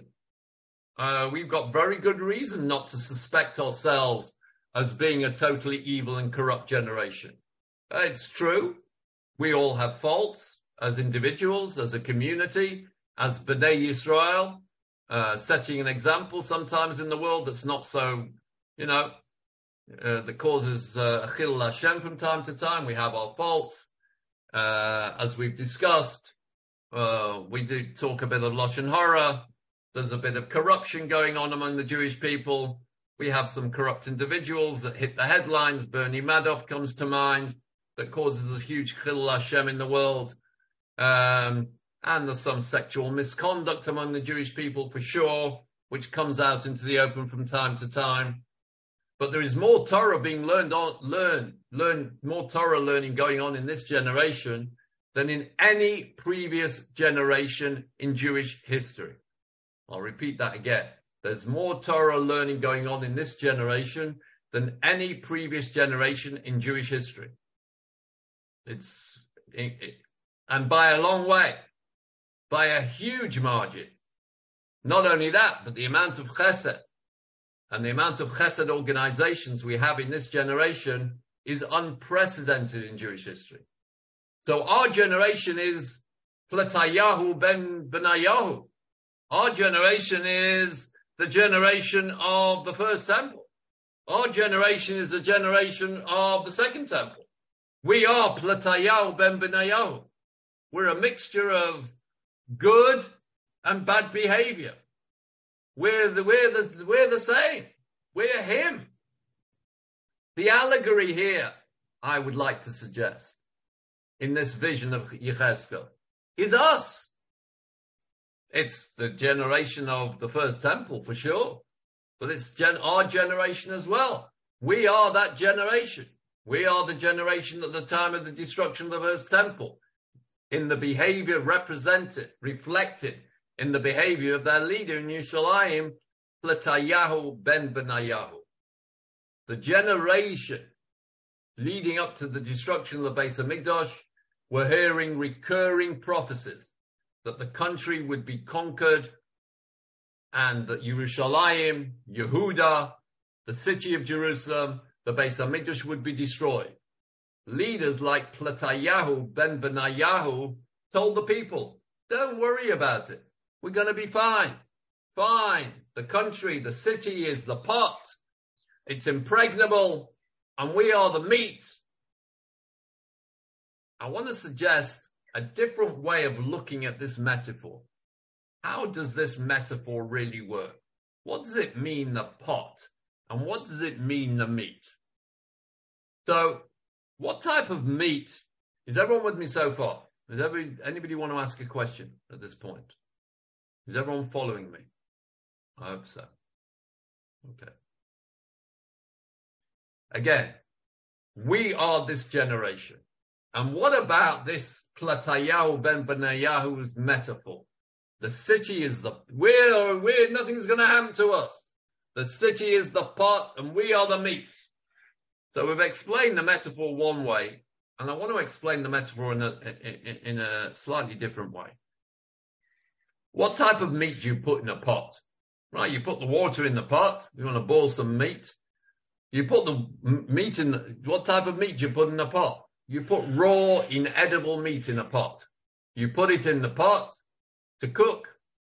Uh, we've got very good reason not to suspect ourselves as being a totally evil and corrupt generation. Uh, it's true. We all have faults as individuals, as a community, as B'nai Yisrael, uh, setting an example sometimes in the world that's not so, you know, uh, that causes uh, Chilul Hashem from time to time. We have our faults. Uh, as we've discussed, uh, we do talk a bit of Lashon Hara. There's a bit of corruption going on among the Jewish people. We have some corrupt individuals that hit the headlines. Bernie Madoff comes to mind, that causes a huge Chilul Hashem in the world. Um, and there's some sexual misconduct among the Jewish people for sure, which comes out into the open from time to time. But there is more Torah being learned on, learn, learn, more Torah learning going on in this generation than in any previous generation in Jewish history. I'll repeat that again. There's more Torah learning going on in this generation than any previous generation in Jewish history. It's, it, it, and by a long way, by a huge margin. Not only that, but the amount of chesed and the amount of chesed organizations we have in this generation is unprecedented in Jewish history. So our generation is Platayahu ben Benayahu. Our generation is the generation of the first temple. Our generation is the generation of the second temple. We are Platayahu ben Benayahu. We're a mixture of good and bad behavior. We're the, we're the, we're the same. We're him. The allegory here, I would like to suggest, in this vision of Yechezkel, is us. It's the generation of the first temple, for sure. But it's gen- our generation as well. We are that generation. We are the generation at the time of the destruction of the first temple. In the behavior represented, reflected in the behavior of their leader in Yerushalayim, Platayahu ben Benayahu. The generation leading up to the destruction of the Beis Hamikdash were hearing recurring prophecies that the country would be conquered and that Yerushalayim, Yehuda, the city of Jerusalem, the Beis Hamikdash would be destroyed. Leaders like Platayahu ben Benayahu told the people, don't worry about it. We're going to be fine. Fine. The country, the city is the pot. It's impregnable. And we are the meat. I want to suggest a different way of looking at this metaphor. how does this metaphor really work? What does it mean, the pot? And what does it mean, the meat? So, what type of meat? Is everyone with me so far? Does every, anybody want to ask a question at this point? Is everyone following me? I hope so. Okay. Again, we are this generation. And what about this Platayahu ben Benayahu's metaphor? The city is the, we're, we're, nothing's going to happen to us. The city is the pot and we are the meat. So we've explained the metaphor one way, and I want to explain the metaphor in a, in, in a slightly different way. What type of meat do you put in a pot? Right, you put the water in the pot, you want to boil some meat. You put the meat in, the, what type of meat do you put in the pot? You put raw, inedible meat in a pot. You put it in the pot to cook.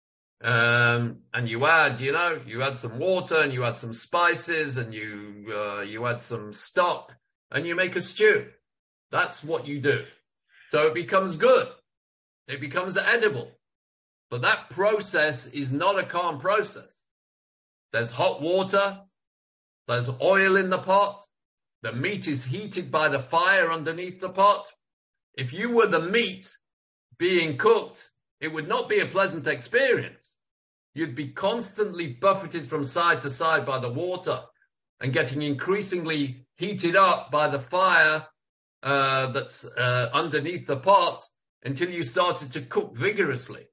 Um, and you add, you know, you add some water and you add some spices and you, uh, you add some stock and you make a stew. That's what you do. So it becomes good. It becomes edible. But that process is not a calm process. There's hot water. There's oil in the pot. The meat is heated by the fire underneath the pot. If you were the meat being cooked, it would not be a pleasant experience. You'd be constantly buffeted from side to side by the water and getting increasingly heated up by the fire uh, that's uh, underneath the pot until you started to cook vigorously.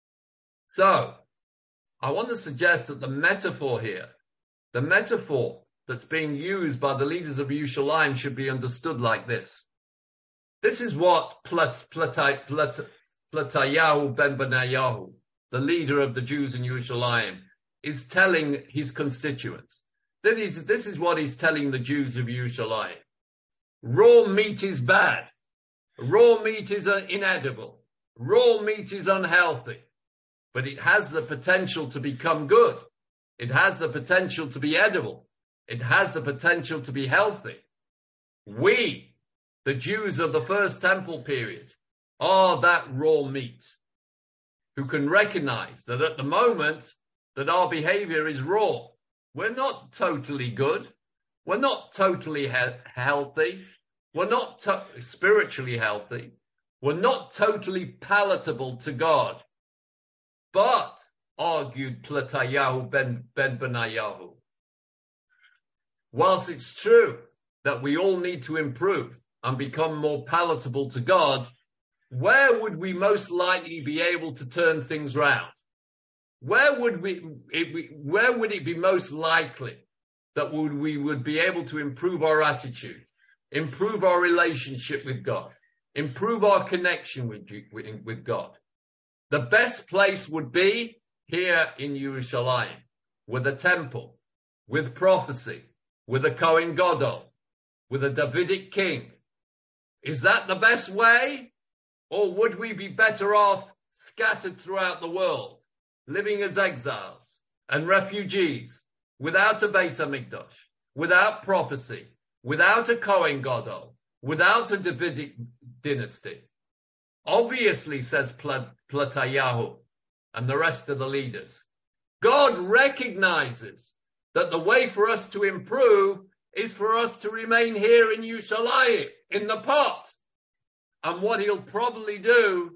So, I want to suggest that the metaphor here, the metaphor that's being used by the leaders of Yerushalayim should be understood like this. This is what Plat, Plat, Plat, Platayahu ben Benayahu, the leader of the Jews in Yerushalayim, is telling his constituents. That is, this is what he's telling the Jews of Yerushalayim. Raw meat is bad. Raw meat is inedible. Raw meat is unhealthy. But it has the potential to become good. It has the potential to be edible. It has the potential to be healthy. We, the Jews of the first temple period, are that raw meat, who can recognize that at the moment that our behavior is raw. We're not totally good. We're not totally he- healthy. We're not to- spiritually healthy. We're not totally palatable to God. But, argued Platayahu ben, ben Benayahu, whilst it's true that we all need to improve and become more palatable to God, where would we most likely be able to turn things round? Where would we, it be, where would it be most likely that would, we would be able to improve our attitude, improve our relationship with God, improve our connection with, with, with God? The best place would be here in Yerushalayim, with a temple, with prophecy, with a Kohen Gadol, with a Davidic king. Is that the best way? Or would we be better off scattered throughout the world, living as exiles and refugees, without a Beis HaMikdash, without prophecy, without a Kohen Gadol, without a Davidic dynasty? Obviously, says Plat- Platayahu and the rest of the leaders, God recognizes that the way for us to improve is for us to remain here in Yerushalayim, in the pot. And what he'll probably do,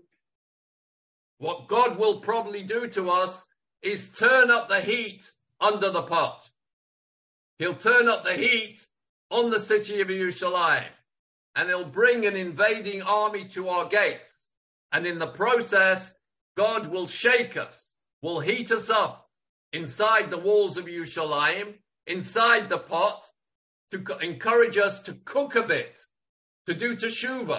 what God will probably do to us, is turn up the heat under the pot. He'll turn up the heat on the city of Yerushalayim. And he'll bring an invading army to our gates. And in the process, God will shake us, will heat us up inside the walls of Yerushalayim, inside the pot, to encourage us to cook a bit, to do teshuvah,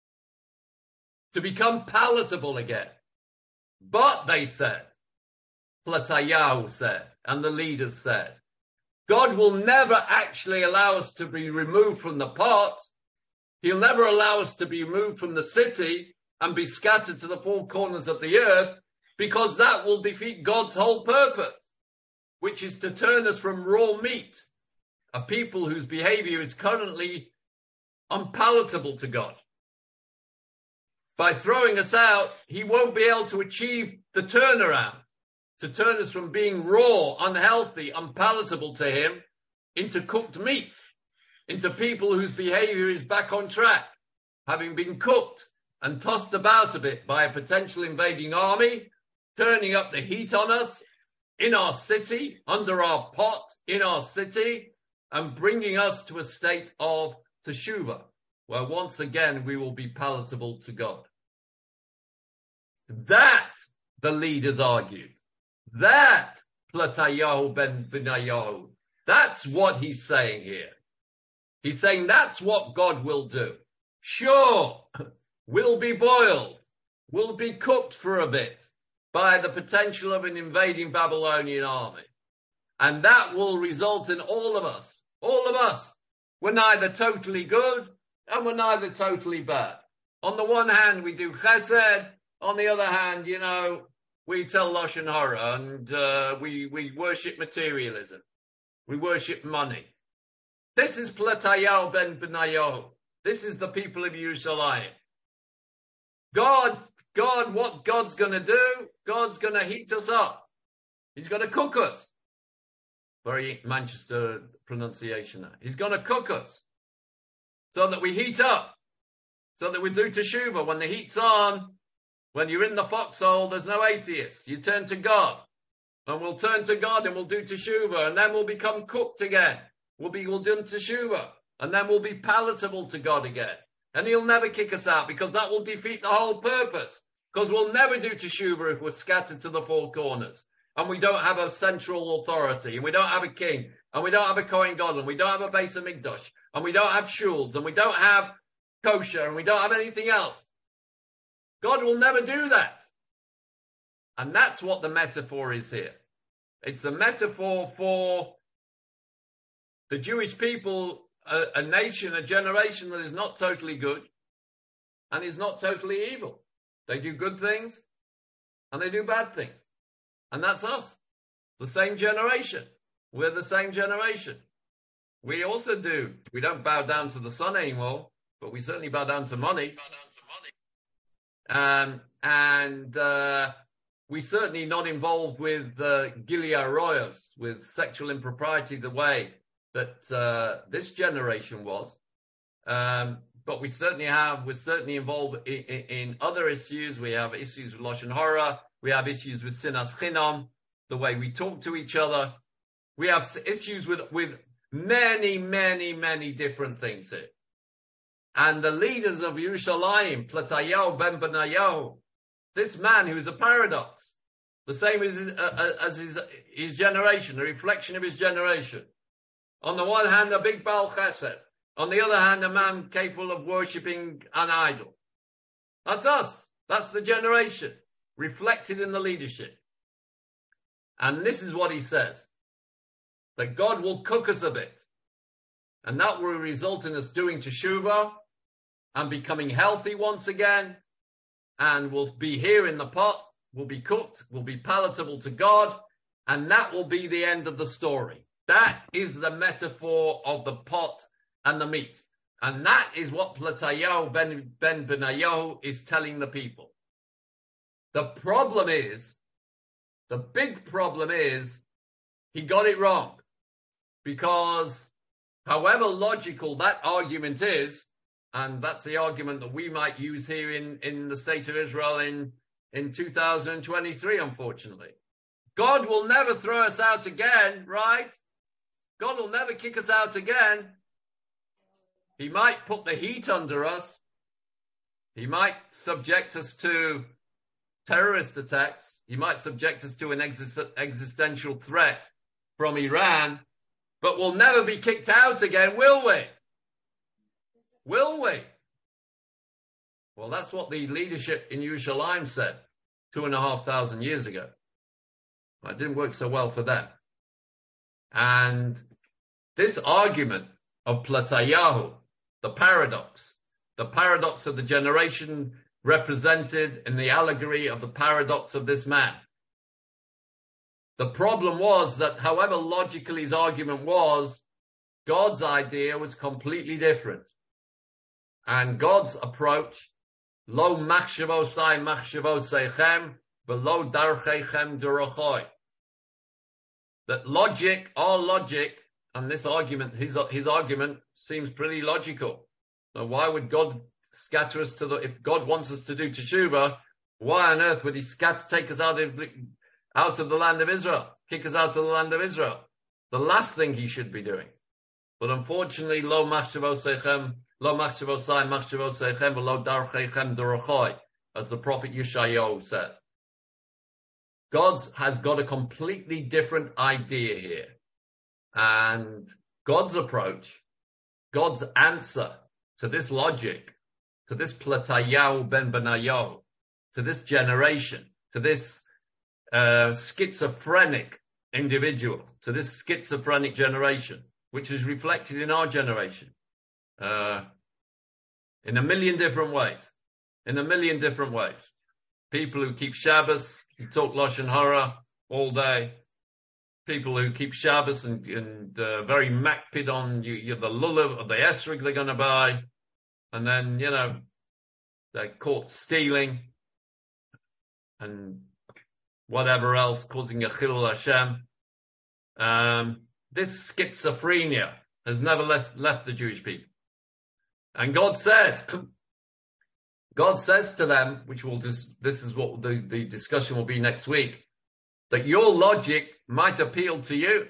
to become palatable again. But they said, Platayahu said, and the leaders said, God will never actually allow us to be removed from the pot. He'll never allow us to be removed from the city and be scattered to the four corners of the earth, because that will defeat God's whole purpose, which is to turn us from raw meat, a people whose behavior is currently unpalatable to God, by throwing us out, he won't be able to achieve the turnaround, to turn us from being raw, unhealthy, unpalatable to him, into cooked meat, into people whose behavior is back on track, having been cooked and tossed about a bit by a potential invading army, turning up the heat on us, in our city, under our pot, in our city, and bringing us to a state of teshuvah, where once again we will be palatable to God. That, the leaders argued. That, Platayahu ben Benayahu, that's what he's saying here. He's saying that's what God will do. Sure, we'll be boiled, we'll be cooked for a bit by the potential of an invading Babylonian army. And that will result in all of us, all of us. We're neither totally good and we're neither totally bad. On the one hand, we do chesed. On the other hand, you know, we tell Lashon Hara and uh, we, we worship materialism. We worship money. This is Platayahu ben Benayahu. This is the people of Yerushalayim. God, God, what God's going to do, God's going to heat us up. He's going to cook us. Very Manchester pronunciation there. He's going to cook us so that we heat up, so that we do teshuvah. When the heat's on, when you're in the foxhole, there's no atheists. You turn to God, and we'll turn to God and we'll do teshuvah, and then we'll become cooked again. We'll be, we'll do teshuvah, and then we'll be palatable to God again. And he'll never kick us out because that will defeat the whole purpose. Because we'll never do teshuvah if we're scattered to the four corners. And we don't have a central authority, and we don't have a king, and we don't have a Kohen Gadol, and we don't have a Beis HaMikdash, and we don't have shuls, and we don't have kosher, and we don't have anything else. God will never do that. And that's what the metaphor is here. It's the metaphor for the Jewish people, a, a nation, a generation that is not totally good and is not totally evil. They do good things and they do bad things. And that's us, the same generation. We're the same generation. We also do. We don't bow down to the sun anymore, but we certainly bow down to money. Um, and uh, we certainly not involved with uh, Gilui Arayos, with sexual impropriety the way that uh, this generation was. Um, but we certainly have, we're certainly involved in, in, in other issues. We have issues with Lashon Hara. We have issues with Sinas Chinam, the way we talk to each other. We have issues with, with many, many, many different things here. And the leaders of Yerushalayim, Platayahu ben Benayahu, this man who's a paradox, the same as, uh, as his, his generation, a reflection of his generation. On the one hand, a big Baal Chesed. On the other hand, a man capable of worshipping an idol. That's us. That's the generation, reflected in the leadership. And this is what he says, that God will cook us a bit. And that will result in us doing teshuvah and becoming healthy once again. And we'll be here in the pot, we'll be cooked, we'll be palatable to God. And that will be the end of the story. That is the metaphor of the pot and the meat. And that is what Platayahu ben, ben Benayahu is telling the people. The problem is, the big problem is, he got it wrong. Because however logical that argument is, and that's the argument that we might use here in, in the state of Israel in, in two thousand twenty-three, unfortunately. God will never throw us out again, right? God will never kick us out again. He might put the heat under us. He might subject us to terrorist attacks. He might subject us to an exist- existential threat from Iran. But we'll never be kicked out again, will we? Will we? Well, that's what the leadership in Yerushalayim said two and a half thousand years ago. It didn't work so well for them. And this argument of Platayahu, the paradox, the paradox of the generation represented in the allegory of the paradox of this man. The problem was that however logical his argument was, God's idea was completely different. And God's approach, Lo machshavosai machshavosechem, v'lo darchechem derachoi. That logic, our logic, and this argument, his, his argument seems pretty logical. So why would God scatter us to the, if God wants us to do teshuvah, why on earth would he scatter, take us out of, out of the land of Israel, kick us out of the land of Israel? The last thing he should be doing. But unfortunately, lo machshavosechem, lo machshavosai machshavosechem, v'lo darchechem derachoi, as the prophet Yeshayahu says. God has got a completely different idea here. And God's approach, God's answer to this logic, to this Platayahu ben Benayahu, to this generation, to this uh, schizophrenic individual, to this schizophrenic generation, which is reflected in our generation, uh, in a million different ways, in a million different ways. People who keep Shabbos, who talk Lashon Hara all day. People who keep Shabbos and, and uh, very makpid on you, you, the lulav or the esrog they're going to buy. And then, you know, they're caught stealing and whatever else, causing a chilul Hashem. Um, this schizophrenia has never left, left the Jewish people. And God says, God says to them, which will just, this is what the, the discussion will be next week, that your logic might appeal to you,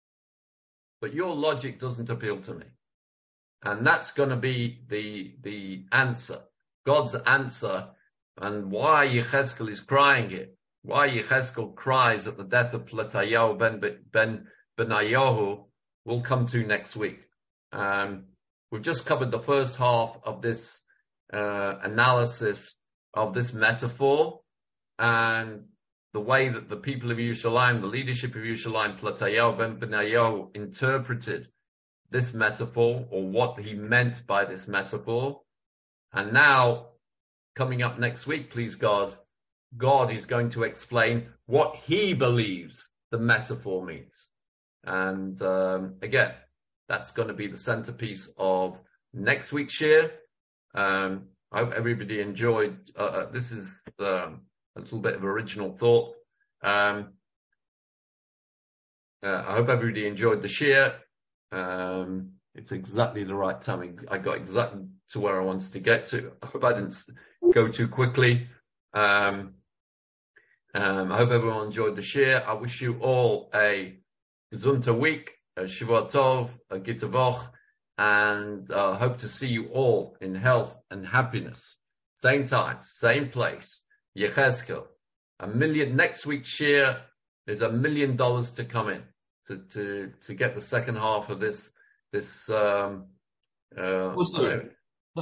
but your logic doesn't appeal to me. And that's going to be the, the answer, God's answer, and why Yechezkel is crying it, why Yechezkel cries at the death of Platayahu ben, ben Benayahu, we'll come to next week. Um, we've just covered the first half of this uh, analysis of this metaphor, and the way that the people of Yerushalayim, the leadership of Yerushalayim, Platayahu ben Benayahu, interpreted this metaphor, or what he meant by this metaphor. And now, coming up next week, please God, God is going to explain what he believes the metaphor means. And um, again, that's going to be the centerpiece of next week's shir. Um, I hope everybody enjoyed. Uh, uh, this is um, a little bit of original thought. Um, uh, I hope everybody enjoyed the shir. Um, it's exactly the right timing. I got exactly to where I wanted to get to. I hope I didn't go too quickly. Um, um, I hope everyone enjoyed the shir. I wish you all a Gesundte week, a Shavua Tov, a Gita Voch, and uh, hope to see you all in health and happiness. Same time, same place. Yechezkel. A million, next week's shir is a million dollars to come in to, to, to get the second half of this, this, um, uh, Musar.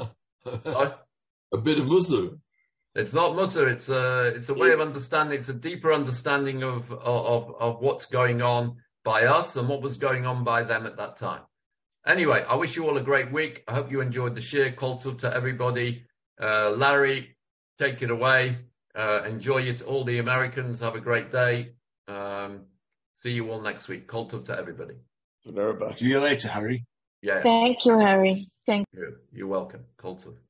A bit of Musar. It's not Musar. It's a, it's a way of understanding. It's a deeper understanding of, of, of what's going on by us and what was going on by them at that time. Anyway, I wish you all a great week. I hope you enjoyed the shir. Kol tov to everybody. Uh, Larry, take it away. Uh, enjoy it. All the Americans, have a great day. Um, see you all next week. Kol tov to everybody. See you later, Harry. Yeah. Thank you, Harry. Thank you. You're welcome. Kol tov.